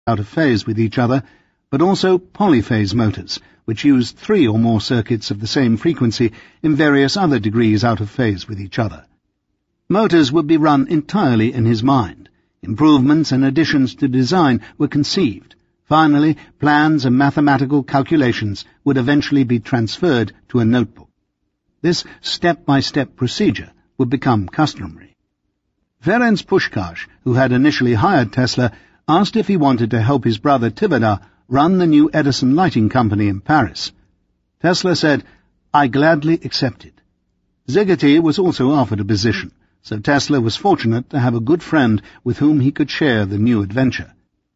out of phase with each other, but also polyphase motors, which used 3 or more circuits of the same frequency in various other degrees out of phase with each other. Motors would be run entirely in his mind. Improvements and additions to design were conceived. Finally, plans and mathematical calculations would eventually be transferred to a notebook. This step-by-step procedure would become customary. Ferenc Puskás, who had initially hired Tesla, asked if he wanted to help his brother Tivadar run the new Edison Lighting Company in Paris. Tesla said, "I gladly accepted." Szigeti was also offered a position, so Tesla was fortunate to have a good friend with whom he could share the new adventure.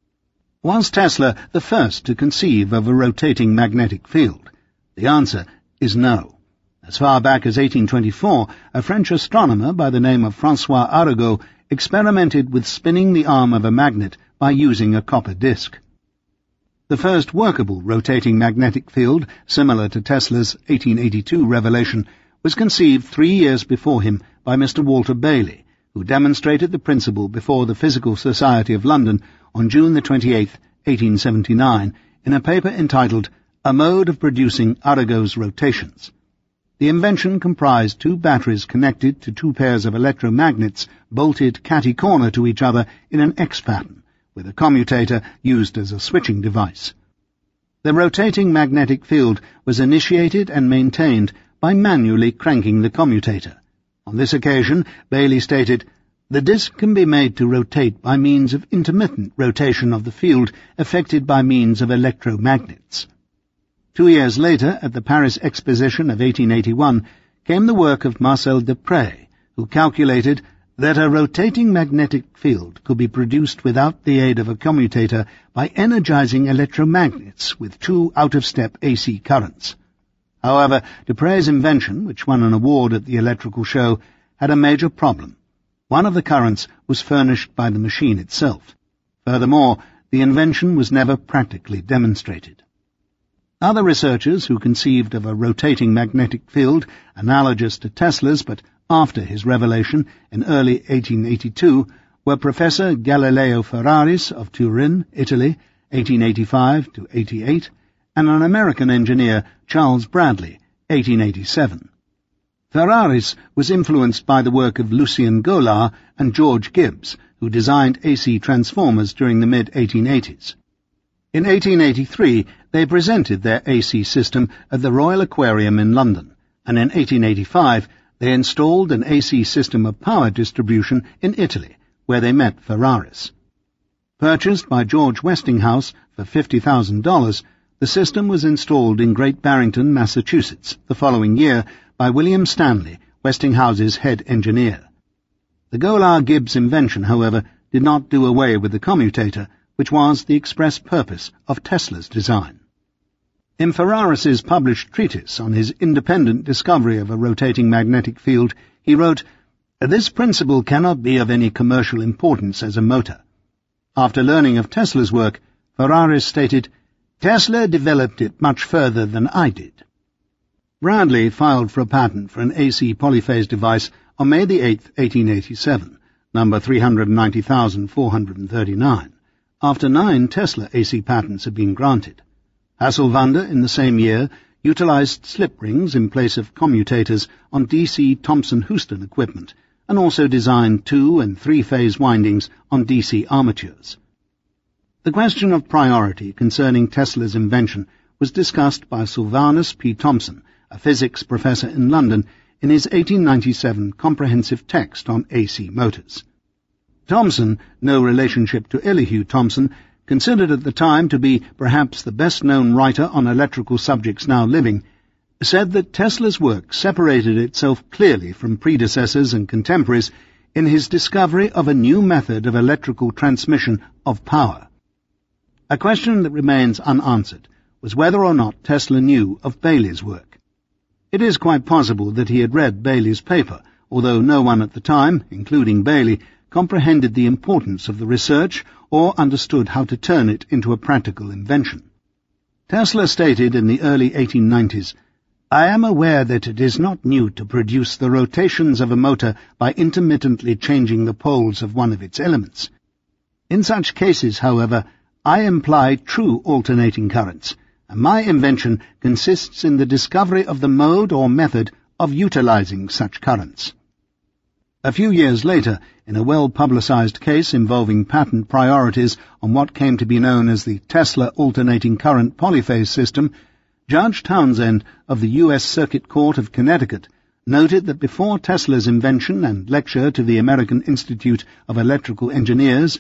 Was Tesla the first to conceive of a rotating magnetic field? The answer is no. As far back as 1824, a French astronomer by the name of François Arago experimented with spinning the arm of a magnet by using a copper disc. The first workable rotating magnetic field, similar to Tesla's 1882 revelation, was conceived 3 years before him by Mr. Walter Bailey, who demonstrated the principle before the Physical Society of London on June 28, 1879, in a paper entitled A Mode of Producing Arago's Rotations. The invention comprised 2 batteries connected to 2 pairs of electromagnets bolted catty-corner to each other in an X pattern, with a commutator used as a switching device. The rotating magnetic field was initiated and maintained by manually cranking the commutator. On this occasion, Bailey stated, "The disc can be made to rotate by means of intermittent rotation of the field affected by means of electromagnets." 2 years later, at the Paris Exposition of 1881, came the work of Marcel Dupré, who calculated that a rotating magnetic field could be produced without the aid of a commutator by energizing electromagnets with 2 out-of-step AC currents. However, Dupré's invention, which won an award at the electrical show, had a major problem. One of the currents was furnished by the machine itself. Furthermore, the invention was never practically demonstrated. Other researchers who conceived of a rotating magnetic field analogous to Tesla's but after his revelation in early 1882 were Professor Galileo Ferraris of Turin, Italy, 1885 to 88, and an American engineer, Charles Bradley, 1887. Ferraris was influenced by the work of Lucien Gaulard and George Gibbs, who designed AC transformers during the mid-1880s. In 1883, they presented their AC system at the Royal Aquarium in London, and in 1885 they installed an AC system of power distribution in Italy, where they met Ferraris. Purchased by George Westinghouse for $50,000, the system was installed in Great Barrington, Massachusetts, the following year by William Stanley, Westinghouse's head engineer. The Gaulard-Gibbs invention, however, did not do away with the commutator, which was the express purpose of Tesla's design. In Ferraris's published treatise on his independent discovery of a rotating magnetic field, he wrote, "This principle cannot be of any commercial importance as a motor." After learning of Tesla's work, Ferraris stated, "Tesla developed it much further than I did." Bradley filed for a patent for an AC polyphase device on May 8, 1887, number 390,439, after 9 Tesla AC patents had been granted. Hasselwander, in the same year, utilized slip rings in place of commutators on DC Thomson-Houston equipment, and also designed 2- and 3-phase windings on DC armatures. The question of priority concerning Tesla's invention was discussed by Sylvanus P. Thompson, a physics professor in London, in his 1897 comprehensive text on AC motors. Thomson, no relationship to Elihu Thomson, considered at the time to be perhaps the best-known writer on electrical subjects now living, said that Tesla's work separated itself clearly from predecessors and contemporaries in his discovery of a new method of electrical transmission of power. A question that remains unanswered was whether or not Tesla knew of Bailey's work. It is quite possible that he had read Bailey's paper, although no one at the time, including Bailey, comprehended the importance of the research or understood how to turn it into a practical invention. Tesla stated in the early 1890s, "I am aware that it is not new to produce the rotations of a motor by intermittently changing the poles of one of its elements. In such cases, however, I imply true alternating currents, and my invention consists in the discovery of the mode or method of utilizing such currents. A few years later, in a well-publicized case involving patent priorities on what came to be known as the Tesla alternating current polyphase system, Judge Townsend of the U.S. Circuit Court of Connecticut noted that before Tesla's invention and lecture to the American Institute of Electrical Engineers,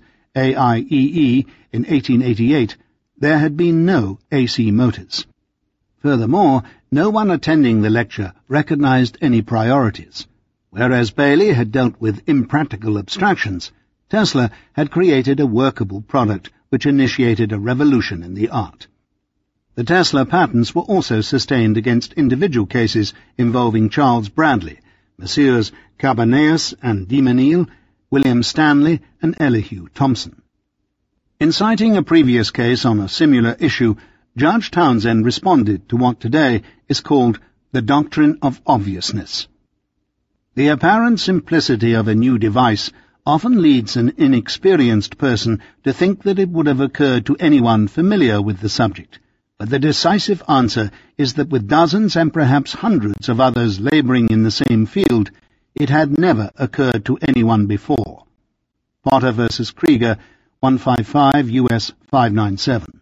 AIEE, in 1888, there had been no AC motors. Furthermore, no one attending the lecture recognized any priorities. Whereas Bailey had dealt with impractical abstractions, Tesla had created a workable product which initiated a revolution in the art. The Tesla patents were also sustained against individual cases involving Charles Bradley, Messrs. Cabaneus and Demenil, William Stanley, and Elihu Thomson. In citing a previous case on a similar issue, Judge Townsend responded to what today is called the doctrine of obviousness. The apparent simplicity of a new device often leads an inexperienced person to think that it would have occurred to anyone familiar with the subject, but the decisive answer is that with dozens and perhaps hundreds of others laboring in the same field, it had never occurred to anyone before. Potter v. Krieger, 155 U.S. 597.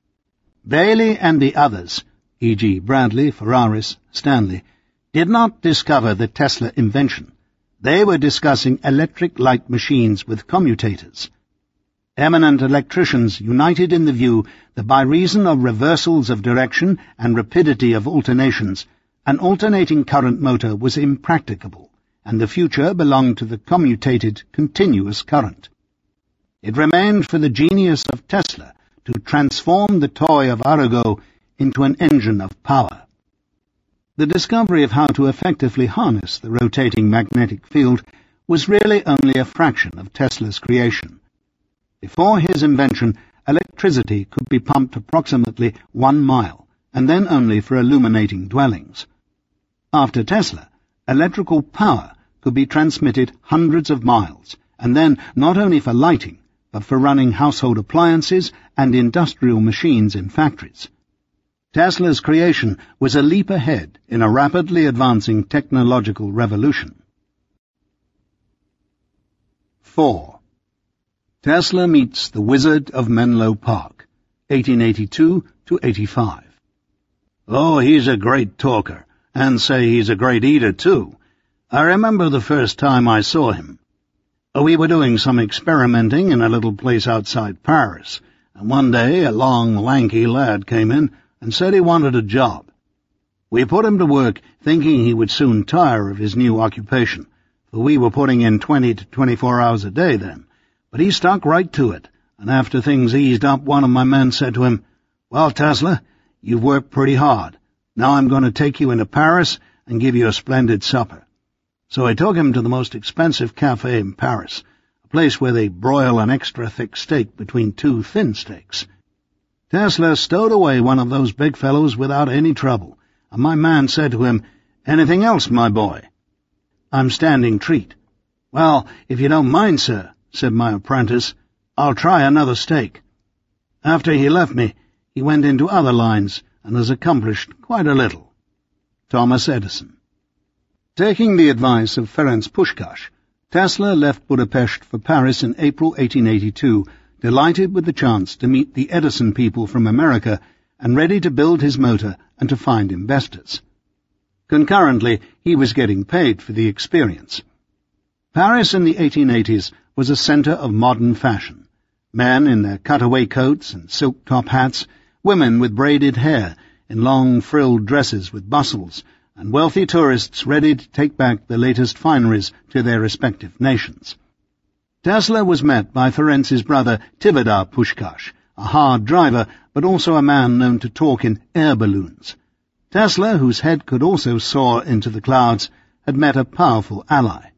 Bailey and the others, e.g. Bradley, Ferraris, Stanley, did not discover the Tesla invention. They were discussing electric light machines with commutators. Eminent electricians united in the view that by reason of reversals of direction and rapidity of alternations, an alternating current motor was impracticable, and the future belonged to the commutated continuous current. It remained for the genius of Tesla to transform the toy of Arago into an engine of power. The discovery of how to effectively harness the rotating magnetic field was really only a fraction of Tesla's creation. Before his invention, electricity could be pumped approximately 1 mile, and then only for illuminating dwellings. After Tesla, electrical power could be transmitted hundreds of miles, and then not only for lighting, but for running household appliances and industrial machines in factories. Tesla's creation was a leap ahead in a rapidly advancing technological revolution. 4. Tesla meets the Wizard of Menlo Park, 1882–85. Oh, he's a great talker, and say he's a great eater, too. I remember the first time I saw him. We were doing some experimenting in a little place outside Paris, and one day a long, lanky lad came in and said he wanted a job. We put him to work, thinking he would soon tire of his new occupation, for we were putting in 20 to 24 hours a day then. But he stuck right to it, and after things eased up, one of my men said to him, "Well, Tesla, you've worked pretty hard. Now I'm going to take you into Paris and give you a splendid supper." So I took him to the most expensive cafe in Paris, a place where they broil an extra thick steak between 2 thin steaks. Tesla stowed away one of those big fellows without any trouble, and my man said to him, "Anything else, my boy?" "I'm standing treat." "Well, if you don't mind, sir," said my apprentice, "I'll try another steak." After he left me, he went into other lines and has accomplished quite a little. Thomas Edison. Taking the advice of Ferenc Puskás, Tesla left Budapest for Paris in April 1882, delighted with the chance to meet the Edison people from America and ready to build his motor and to find investors. Concurrently, he was getting paid for the experience. Paris in the 1880s was a centre of modern fashion. Men in their cutaway coats and silk-top hats, women with braided hair, in long frilled dresses with bustles, and wealthy tourists ready to take back the latest fineries to their respective nations. Tesla was met by Ferenc's brother Tivadar Puskás, a hard driver, but also a man known to talk in air balloons. Tesla, whose head could also soar into the clouds, had met a powerful ally.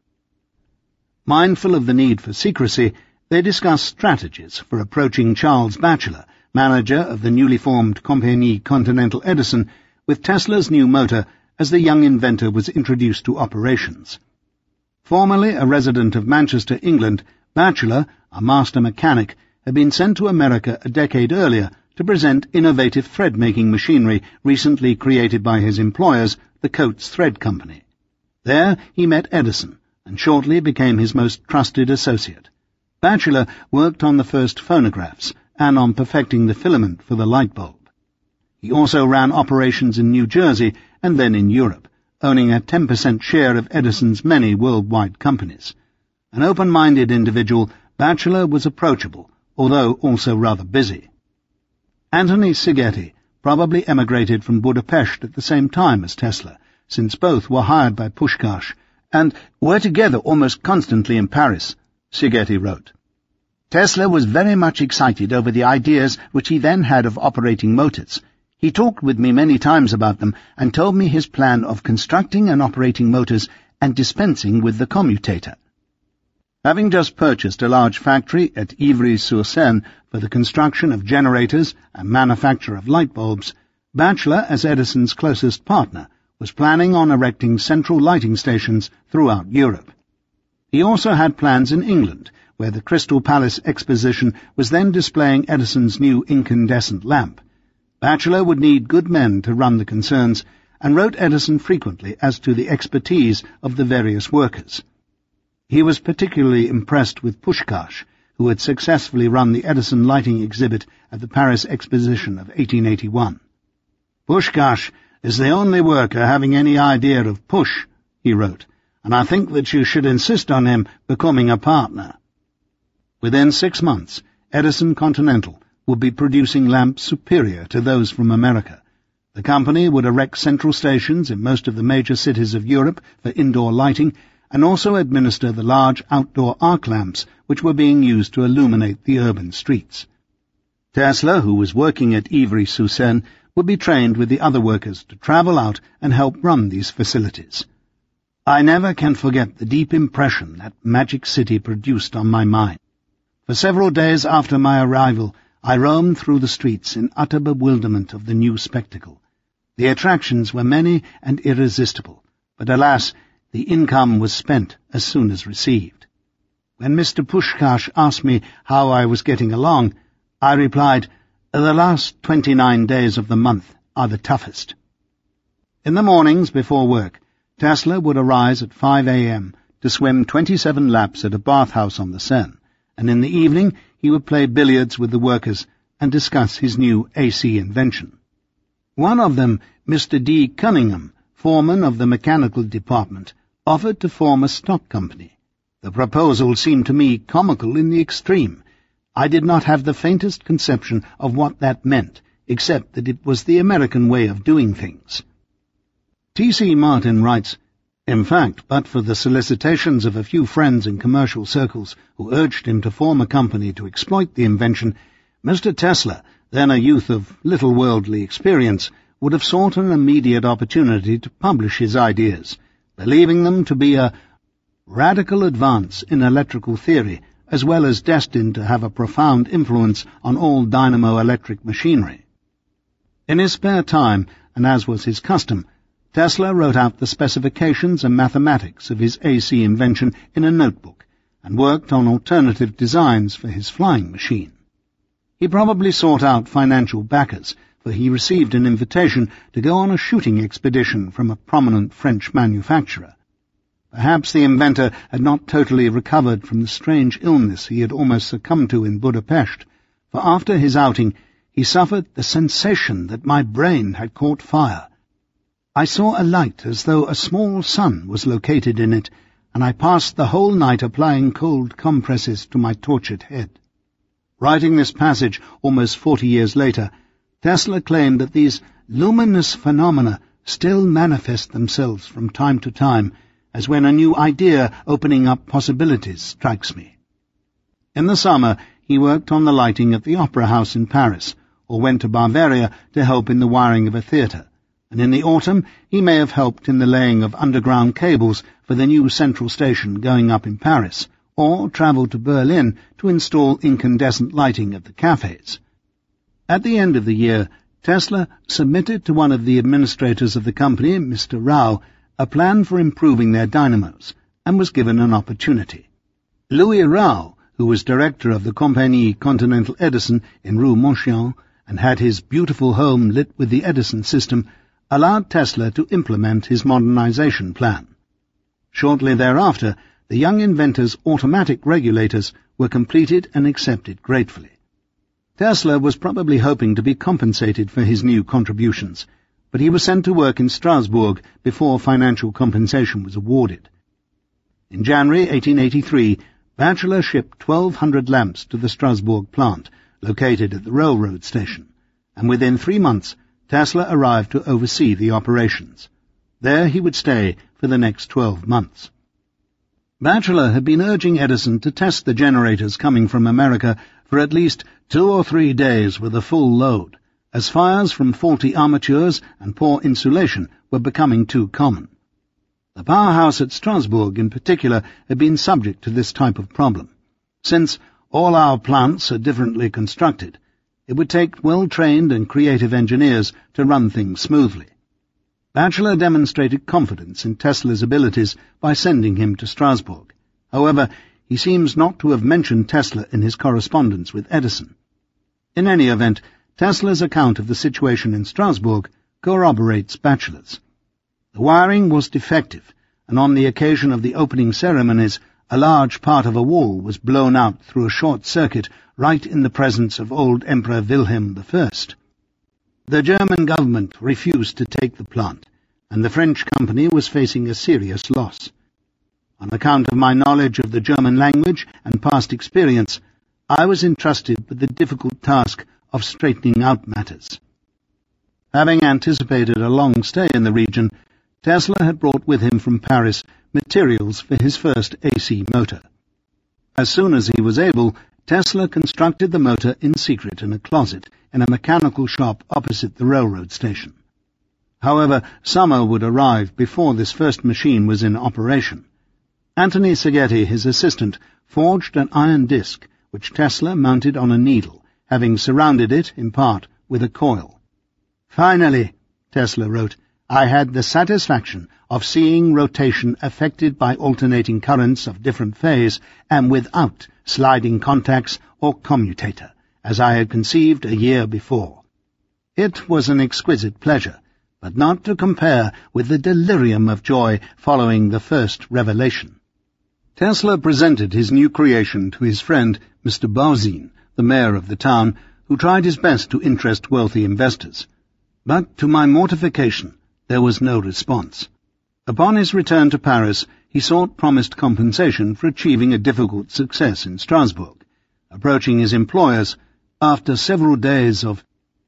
Mindful of the need for secrecy, they discussed strategies for approaching Charles Batchelor, manager of the newly formed Compagnie Continental Edison, with Tesla's new motor as the young inventor was introduced to operations. Formerly a resident of Manchester, England, Batchelor, a master mechanic, had been sent to America a decade earlier to present innovative thread-making machinery recently created by his employers, the Coates Thread Company. There he met Edison, and shortly became his most trusted associate. Batchelor worked on the first phonographs and on perfecting the filament for the light bulb. He also ran operations in New Jersey and then in Europe, owning a 10% share of Edison's many worldwide companies. An open-minded individual, Batchelor was approachable, although also rather busy. Anthony Szigeti probably emigrated from Budapest at the same time as Tesla, since both were hired by Puskás and were together almost constantly in Paris, Szigeti wrote. Tesla was very much excited over the ideas which he then had of operating motors. He talked with me many times about them and told me his plan of constructing and operating motors and dispensing with the commutator. Having just purchased a large factory at Ivry-sur-Seine for the construction of generators and manufacture of light bulbs, Batchelor, as Edison's closest partner, was planning on erecting central lighting stations throughout Europe. He also had plans in England, where the Crystal Palace Exposition was then displaying Edison's new incandescent lamp. Batchelor would need good men to run the concerns, and wrote Edison frequently as to the expertise of the various workers. He was particularly impressed with Puskás, who had successfully run the Edison lighting exhibit at the Paris Exposition of 1881. Puskás is the only worker having any idea of push, he wrote, and I think that you should insist on him becoming a partner. Within 6 months, Edison Continental would be producing lamps superior to those from America. The company would erect central stations in most of the major cities of Europe for indoor lighting, and also administer the large outdoor arc lamps which were being used to illuminate the urban streets. Tesla, who was working at Ivry-sur-Seine, would be trained with the other workers to travel out and help run these facilities. I never can forget the deep impression that Magic City produced on my mind. For several days after my arrival, I roamed through the streets in utter bewilderment of the new spectacle. The attractions were many and irresistible, but alas, the income was spent as soon as received. When Mr. Puskás asked me how I was getting along, I replied, "The last 29 days of the month are the toughest." In the mornings before work, Tesla would arise at 5 a.m. to swim 27 laps at a bathhouse on the Seine, and in the evening he would play billiards with the workers and discuss his new AC invention. One of them, Mr. D. Cunningham, foreman of the mechanical department, offered to form a stock company. The proposal seemed to me comical in the extreme. I did not have the faintest conception of what that meant, except that it was the American way of doing things. T.C. Martin writes, "In fact, but for the solicitations of a few friends in commercial circles who urged him to form a company to exploit the invention, Mr. Tesla, then a youth of little worldly experience, would have sought an immediate opportunity to publish his ideas, believing them to be a radical advance in electrical theory, as well as destined to have a profound influence on all dynamo-electric machinery." In his spare time, and as was his custom, Tesla wrote out the specifications and mathematics of his AC invention in a notebook, and worked on alternative designs for his flying machine. He probably sought out financial backers, for he received an invitation to go on a shooting expedition from a prominent French manufacturer. Perhaps the inventor had not totally recovered from the strange illness he had almost succumbed to in Budapest, for after his outing he suffered the sensation that my brain had caught fire. I saw a light as though a small sun was located in it, and I passed the whole night applying cold compresses to my tortured head. Writing this passage almost 40 years later, Tesla claimed that these luminous phenomena still manifest themselves from time to time, as when a new idea opening up possibilities strikes me. In the summer, he worked on the lighting at the Opera House in Paris, or went to Bavaria to help in the wiring of a theatre, and in the autumn he may have helped in the laying of underground cables for the new central station going up in Paris, or travelled to Berlin to install incandescent lighting at the cafes. At the end of the year, Tesla submitted to one of the administrators of the company, Mr. Rau, a plan for improving their dynamos, and was given an opportunity. Louis Rau, who was director of the Compagnie Continental Edison in Rue Montchamp and had his beautiful home lit with the Edison system, allowed Tesla to implement his modernization plan. Shortly thereafter, the young inventor's automatic regulators were completed and accepted gratefully. Tesla was probably hoping to be compensated for his new contributions, but he was sent to work in Strasbourg before financial compensation was awarded. In January 1883, Batchelor shipped 1,200 lamps to the Strasbourg plant, located at the railroad station, and within 3 months Tesla arrived to oversee the operations. There he would stay for the next 12 months. Batchelor had been urging Edison to test the generators coming from America for at least 2 or 3 days with a full load, as fires from faulty armatures and poor insulation were becoming too common. The powerhouse at Strasbourg in particular had been subject to this type of problem. Since all our plants are differently constructed, it would take well-trained and creative engineers to run things smoothly. Batchelor demonstrated confidence in Tesla's abilities by sending him to Strasbourg. However, he seems not to have mentioned Tesla in his correspondence with Edison. In any event, Tesla's account of the situation in Strasbourg corroborates Batchelor's. The wiring was defective, and on the occasion of the opening ceremonies, a large part of a wall was blown out through a short circuit right in the presence of old Emperor Wilhelm I. The German government refused to take the plant, and the French company was facing a serious loss. On account of my knowledge of the German language and past experience, I was entrusted with the difficult task of straightening out matters. Having anticipated a long stay in the region, Tesla had brought with him from Paris materials for his first AC motor. As soon as he was able, Tesla constructed the motor in secret in a closet in a mechanical shop opposite the railroad station. However, summer would arrive before this first machine was in operation. Anthony Seghetti, his assistant, forged an iron disc, which Tesla mounted on a needle, having surrounded it, in part, with a coil. "Finally," Tesla wrote, "I had the satisfaction of seeing rotation affected by alternating currents of different phase and without sliding contacts or commutator, as I had conceived a year before. It was an exquisite pleasure, but not to compare with the delirium of joy following the first revelation." Tesla presented his new creation to his friend Mr. Bauzin, the mayor of the town, who tried his best to interest wealthy investors. But to my mortification, there was no response. Upon his return to Paris, he sought promised compensation for achieving a difficult success in Strasbourg. Approaching his employers, after several days of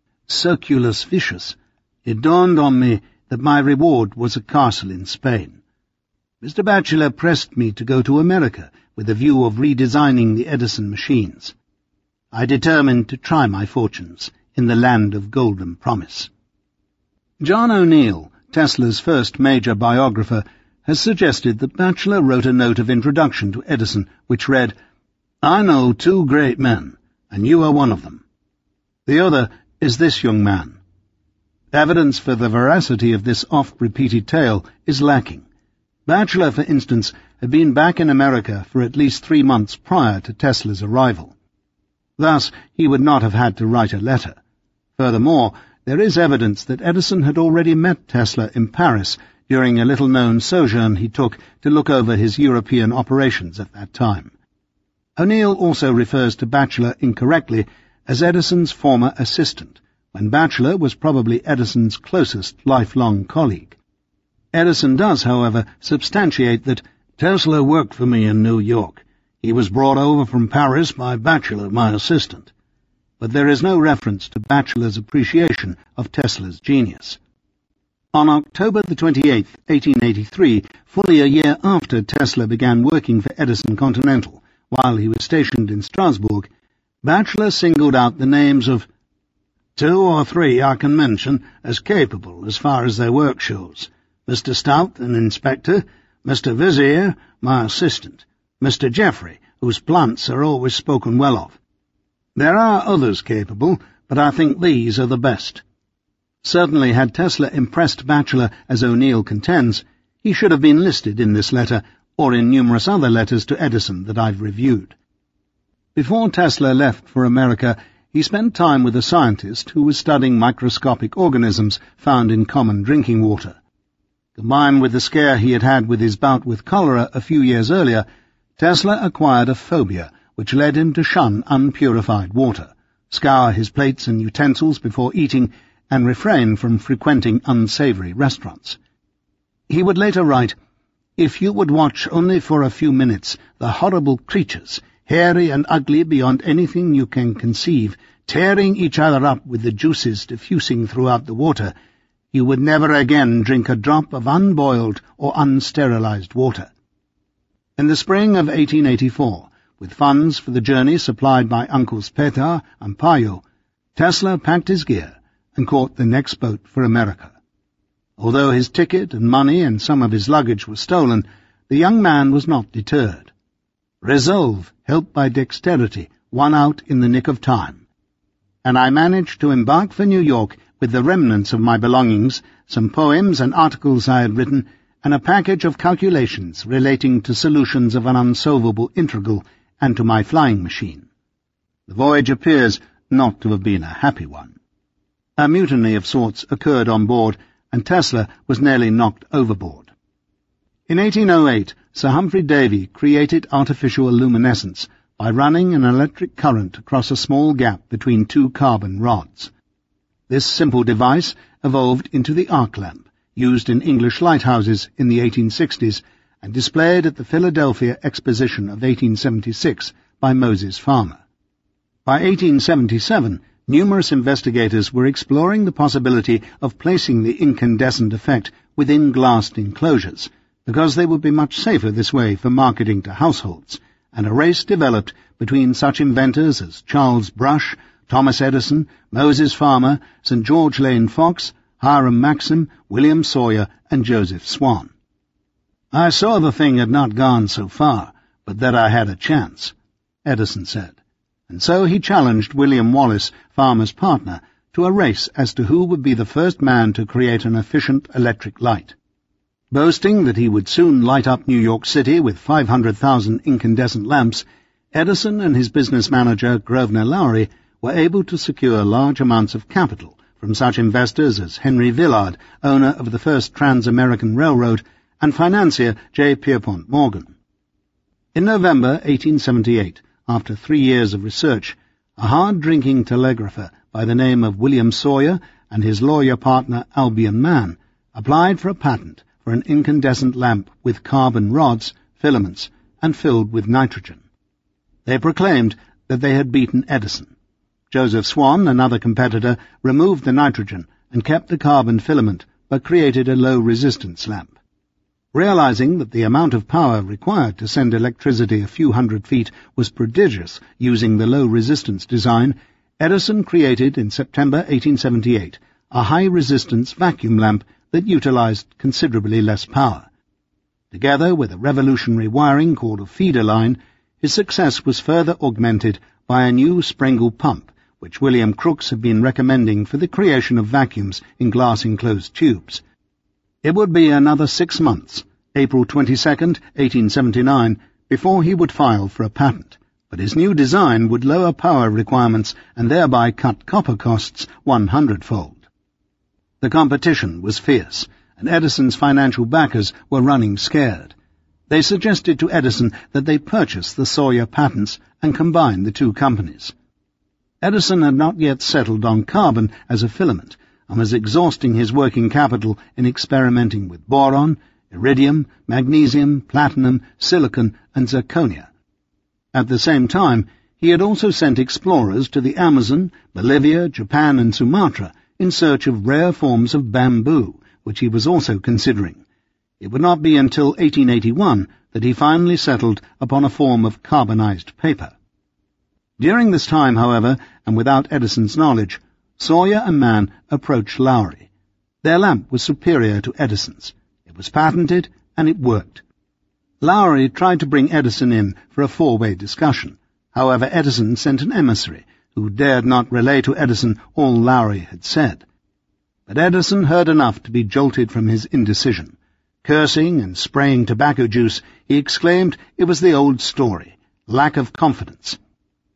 circulus vicious, it dawned on me that my reward was a castle in Spain. Mr. Batchelor pressed me to go to America with a view of redesigning the Edison machines. I determined to try my fortunes in the land of golden promise. John O'Neill, Tesla's first major biographer, has suggested that Batchelor wrote a note of introduction to Edison which read, "I know 2 great men, and you are one of them. The other is this young man." Evidence for the veracity of this oft-repeated tale is lacking. Batchelor, for instance, had been back in America for at least 3 months prior to Tesla's arrival. Thus, he would not have had to write a letter. Furthermore, there is evidence that Edison had already met Tesla in Paris during a little-known sojourn he took to look over his European operations at that time. O'Neill also refers to Batchelor incorrectly as Edison's former assistant, when Batchelor was probably Edison's closest lifelong colleague. Edison does, however, substantiate that Tesla worked for me in New York. He was brought over from Paris by Batchelor, my assistant. But there is no reference to Batchelor's appreciation of Tesla's genius. On October the 28th, 1883, fully a year after Tesla began working for Edison Continental, while he was stationed in Strasbourg, Batchelor singled out the names of 2 or 3 I can mention as capable as far as their work shows. Mr. Stout, an inspector, Mr. Vizier, my assistant, Mr. Jeffrey, whose plants are always spoken well of. There are others capable, but I think these are the best. Certainly, had Tesla impressed Batchelor as O'Neill contends, he should have been listed in this letter, or in numerous other letters to Edison that I've reviewed. Before Tesla left for America, he spent time with a scientist who was studying microscopic organisms found in common drinking water. Combined with the scare he had had with his bout with cholera a few years earlier, Tesla acquired a phobia which led him to shun unpurified water, scour his plates and utensils before eating, and refrain from frequenting unsavory restaurants. He would later write, "If you would watch only for a few minutes the horrible creatures, hairy and ugly beyond anything you can conceive, tearing each other up with the juices diffusing throughout the water, you would never again drink a drop of unboiled or unsterilized water." In the spring of 1884, with funds for the journey supplied by Uncles Petar and Payo, Tesla packed his gear and caught the next boat for America. Although his ticket and money and some of his luggage were stolen, the young man was not deterred. Resolve, helped by dexterity, won out in the nick of time, and I managed to embark for New York with the remnants of my belongings, some poems and articles I had written, and a package of calculations relating to solutions of an unsolvable integral and to my flying machine. The voyage appears not to have been a happy one. A mutiny of sorts occurred on board, and Tesla was nearly knocked overboard. In 1808, Sir Humphrey Davy created artificial luminescence by running an electric current across a small gap between two carbon rods. This simple device evolved into the arc lamp, used in English lighthouses in the 1860s and displayed at the Philadelphia Exposition of 1876 by Moses Farmer. By 1877, numerous investigators were exploring the possibility of placing the incandescent effect within glassed enclosures, because they would be much safer this way for marketing to households, and a race developed between such inventors as Charles Brush, Thomas Edison, Moses Farmer, St. George Lane Fox, Hiram Maxim, William Sawyer, and Joseph Swan. "I saw the thing had not gone so far, but that I had a chance," Edison said, and so he challenged William Wallace, Farmer's partner, to a race as to who would be the first man to create an efficient electric light. Boasting that he would soon light up New York City with 500,000 incandescent lamps, Edison and his business manager, Grosvenor Lowry, were able to secure large amounts of capital from such investors as Henry Villard, owner of the first Trans-American Railroad, and financier J. Pierpont Morgan. In November 1878, after 3 years of research, a hard-drinking telegrapher by the name of William Sawyer and his lawyer partner Albion Mann applied for a patent for an incandescent lamp with carbon rods, filaments, and filled with nitrogen. They proclaimed that they had beaten Edison. Joseph Swan, another competitor, removed the nitrogen and kept the carbon filament, but created a low-resistance lamp. Realizing that the amount of power required to send electricity a few hundred feet was prodigious using the low-resistance design, Edison created in September 1878 a high-resistance vacuum lamp that utilized considerably less power. Together with a revolutionary wiring called a feeder line, his success was further augmented by a new Sprengel pump, which William Crookes had been recommending for the creation of vacuums in glass-enclosed tubes. It would be another 6 months, April 22nd, 1879, before he would file for a patent, but his new design would lower power requirements and thereby cut copper costs 100-fold. The competition was fierce, and Edison's financial backers were running scared. They suggested to Edison that they purchase the Sawyer patents and combine the two companies. Edison had not yet settled on carbon as a filament, and was exhausting his working capital in experimenting with boron, iridium, magnesium, platinum, silicon, and zirconia. At the same time, he had also sent explorers to the Amazon, Bolivia, Japan, and Sumatra in search of rare forms of bamboo, which he was also considering. It would not be until 1881 that he finally settled upon a form of carbonized paper. During this time, however, and without Edison's knowledge, Sawyer and Mann approached Lowry. Their lamp was superior to Edison's. It was patented, and it worked. Lowry tried to bring Edison in for a 4-way discussion. However, Edison sent an emissary, who dared not relay to Edison all Lowry had said. But Edison heard enough to be jolted from his indecision. Cursing and spraying tobacco juice, he exclaimed it was the old story, lack of confidence.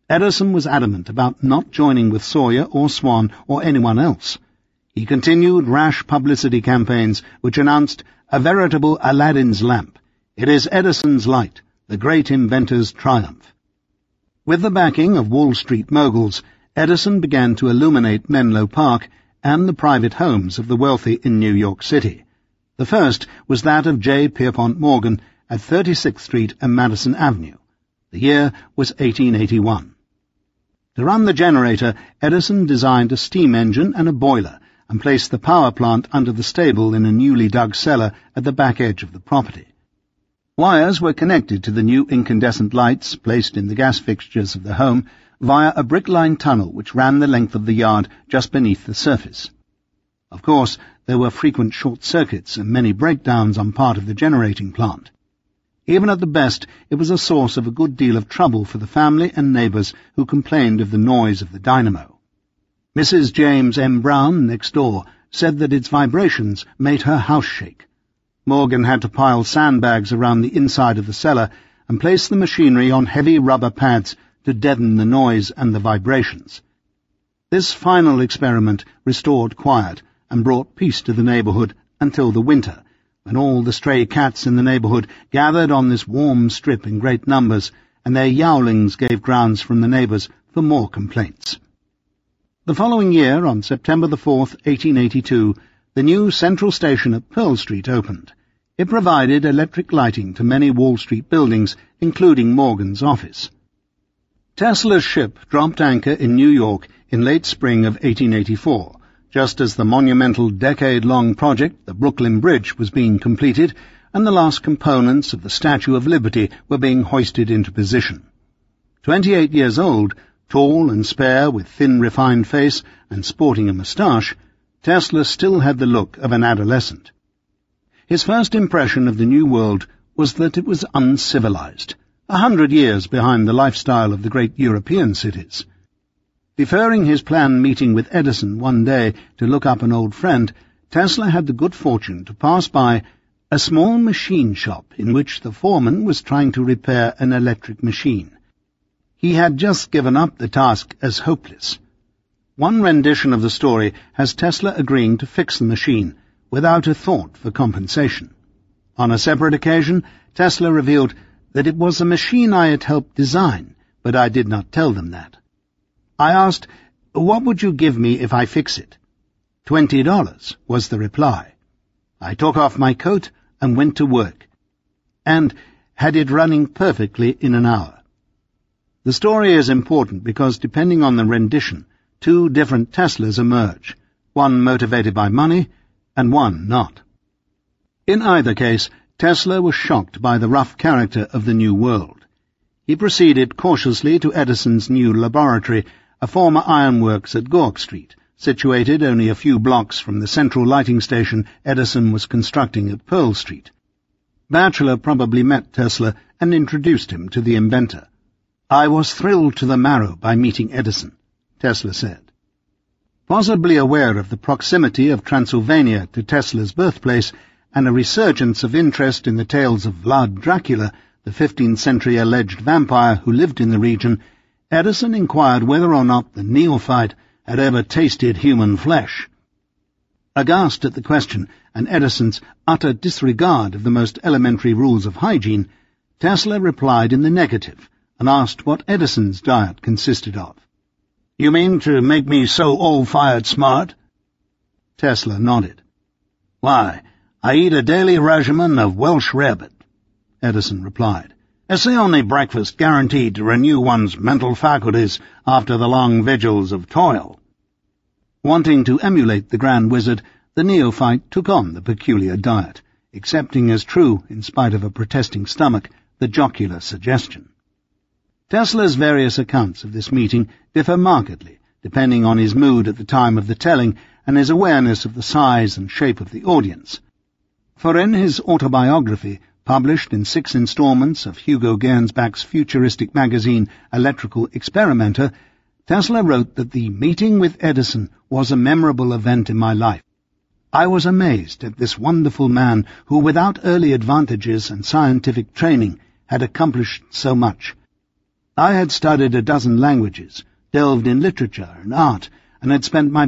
Edison was adamant about not joining with Sawyer or Swan or anyone else. He continued rash publicity campaigns which announced a veritable Aladdin's lamp. It is Edison's light, the great inventor's triumph. With the backing of Wall Street moguls, Edison began to illuminate Menlo Park and the private homes of the wealthy in New York City. The first was that of J. Pierpont Morgan at 36th Street and Madison Avenue. The year was 1881. To run the generator, Edison designed a steam engine and a boiler, and placed the power plant under the stable in a newly dug cellar at the back edge of the property. Wires were connected to the new incandescent lights placed in the gas fixtures of the home via a brick-lined tunnel which ran the length of the yard just beneath the surface. Of course, there were frequent short circuits and many breakdowns on part of the generating plant. Even at the best, it was a source of a good deal of trouble for the family and neighbours who complained of the noise of the dynamo. Mrs. James M. Brown, next door, said that its vibrations made her house shake. Morgan had to pile sandbags around the inside of the cellar and place the machinery on heavy rubber pads to deaden the noise and the vibrations. This final experiment restored quiet and brought peace to the neighbourhood until the winter, when all the stray cats in the neighbourhood gathered on this warm strip in great numbers, and their yowlings gave grounds from the neighbours for more complaints. The following year, on September the 4th, 1882, the new Central Station at Pearl Street opened. It provided electric lighting to many Wall Street buildings, including Morgan's office. Tesla's ship dropped anchor in New York in late spring of 1884, just as the monumental decade-long project, the Brooklyn Bridge, was being completed, and the last components of the Statue of Liberty were being hoisted into position. 28 years old, tall and spare, with thin, refined face and sporting a moustache, Tesla still had the look of an adolescent. His first impression of the New World was that it was uncivilized, 100 years behind the lifestyle of the great European cities. Deferring his planned meeting with Edison one day to look up an old friend, Tesla had the good fortune to pass by a small machine shop in which the foreman was trying to repair an electric machine. He had just given up the task as hopeless. One rendition of the story has Tesla agreeing to fix the machine, without a thought for compensation. On a separate occasion, Tesla revealed that it was a machine I had helped design, but I did not tell them that. I asked, "What would you give me if I fix it?" $20 was the reply. I took off my coat and went to work, and had it running perfectly in an hour. The story is important because, depending on the rendition, two different Teslas emerge, one motivated by money and one not. In either case, Tesla was shocked by the rough character of the New World. He proceeded cautiously to Edison's new laboratory, a former ironworks at Gork Street, situated only a few blocks from the central lighting station Edison was constructing at Pearl Street. Batchelor probably met Tesla and introduced him to the inventor. "I was thrilled to the marrow by meeting Edison," Tesla said. Possibly aware of the proximity of Transylvania to Tesla's birthplace and a resurgence of interest in the tales of Vlad Dracula, the 15th-century alleged vampire who lived in the region, Edison inquired whether or not the neophyte had ever tasted human flesh. Aghast at the question and Edison's utter disregard of the most elementary rules of hygiene, Tesla replied in the negative and asked what Edison's diet consisted of. "You mean to make me so all-fired smart?" Tesla nodded. "Why, I eat a daily regimen of Welsh rarebit," Edison replied. "It's the only breakfast guaranteed to renew one's mental faculties after the long vigils of toil." Wanting to emulate the Grand Wizard, the neophyte took on the peculiar diet, accepting as true, in spite of a protesting stomach, the jocular suggestion. Tesla's various accounts of this meeting differ markedly, depending on his mood at the time of the telling and his awareness of the size and shape of the audience. For in his autobiography, published in 6 installments of Hugo Gernsback's futuristic magazine Electrical Experimenter, Tesla wrote that the meeting with Edison was a memorable event in my life. I was amazed at this wonderful man who, without early advantages and scientific training, had accomplished so much. I had studied a dozen languages, delved in literature and art, and had spent my